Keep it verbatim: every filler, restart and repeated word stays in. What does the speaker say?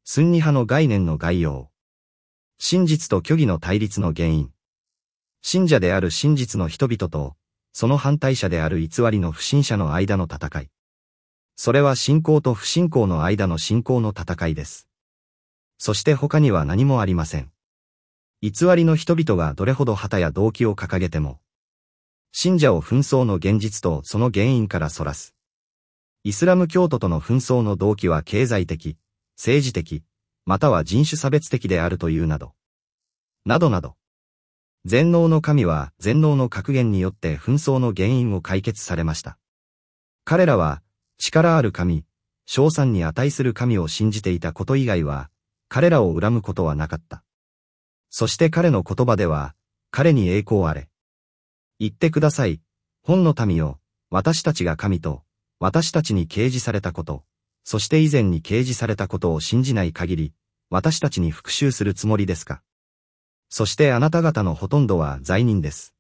スンニ派の概念の概要。真実と虚偽の対立の原因。信者である真実の人々と、その反対者である偽りの不信者の間の戦い。それは信仰と不信仰の間の信仰の戦いです。そして他には何もありません。偽りの人々がどれほど旗や動機を掲げても、信者を紛争の現実とその原因からそらす。イスラム教徒との紛争の動機は経済的、政治的、または人種差別的であるというなど。などなど。全能の神は全能の格言によって紛争の原因を解決されました。彼らは、力ある神、称賛に値する神を信じていたこと以外は、彼らを恨むことはなかった。そして彼の言葉では、彼に栄光あれ。言ってください、本の民よ、私たちが神と、私たちに掲示されたこと、そして以前に掲示されたことを信じない限り、私たちに復讐するつもりですか。そしてあなた方のほとんどは罪人です。